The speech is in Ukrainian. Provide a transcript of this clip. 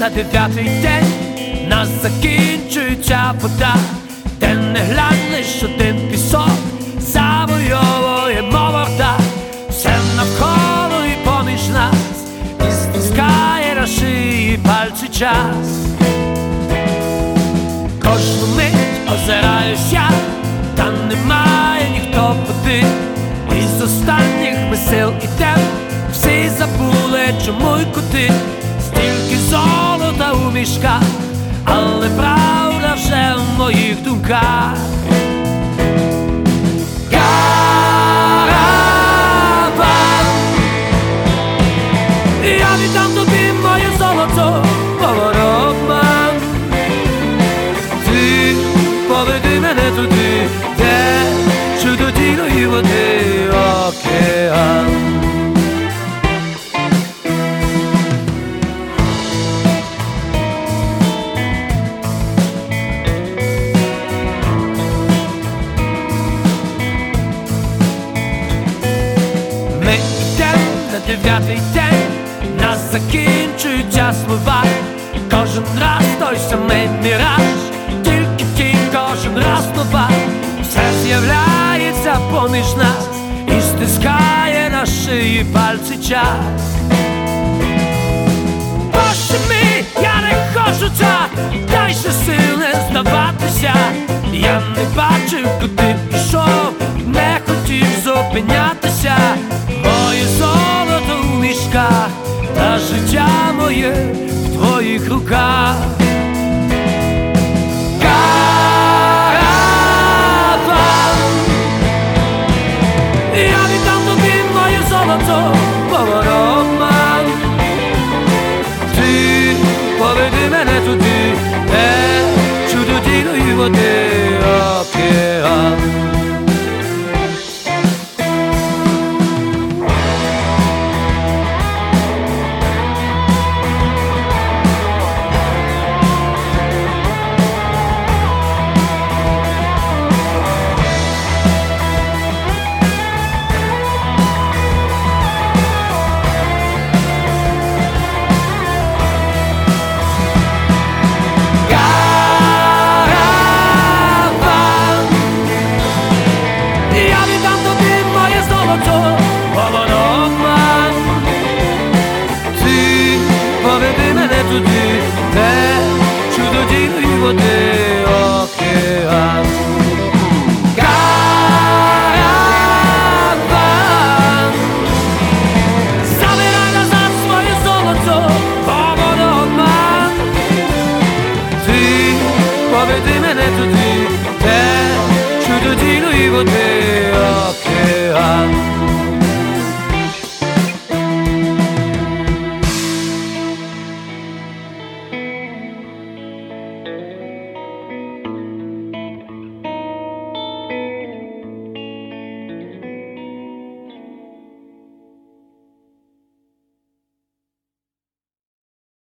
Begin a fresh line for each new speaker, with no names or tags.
на 9-й день нас закінчується вода, де не глянеш один пісок, завойовує морда. Все навколо і поміж нас, і стискає на шиї пальці час. Кожну мить озираюсь я, та немає ніхто води. Із останніх ми сил ідем, всі забули чому й куди. Стільки золота у мішках, але правда вже в моїх думках. Караван, я віддам тобі моє золото, поворотман. Ти поведи мене туди, де чудодійної води океан. Ми йдем на 9-й день, нас закінчуються слова. Кожен раз той самий міраж, тільки ті кожен раз нова. Все з'являється поміж нас і стискає на шиї пальці час. Боже мій, я не хочу так, дай ще сил не здаватися. Я не бачив, куди пішов, не хотів зупинятися. Моє золото у мішках, та життя моє в твоїх руках. Я віддам тобі моє золото, поворотман. Ти поведи мене туди, де чудодійної води океан. Поворотман, ти поведи мене туди, де чудодійної води океан. Караван, забирай назад своє золото, поворотман. Ти поведи мене туди, де чудодійної води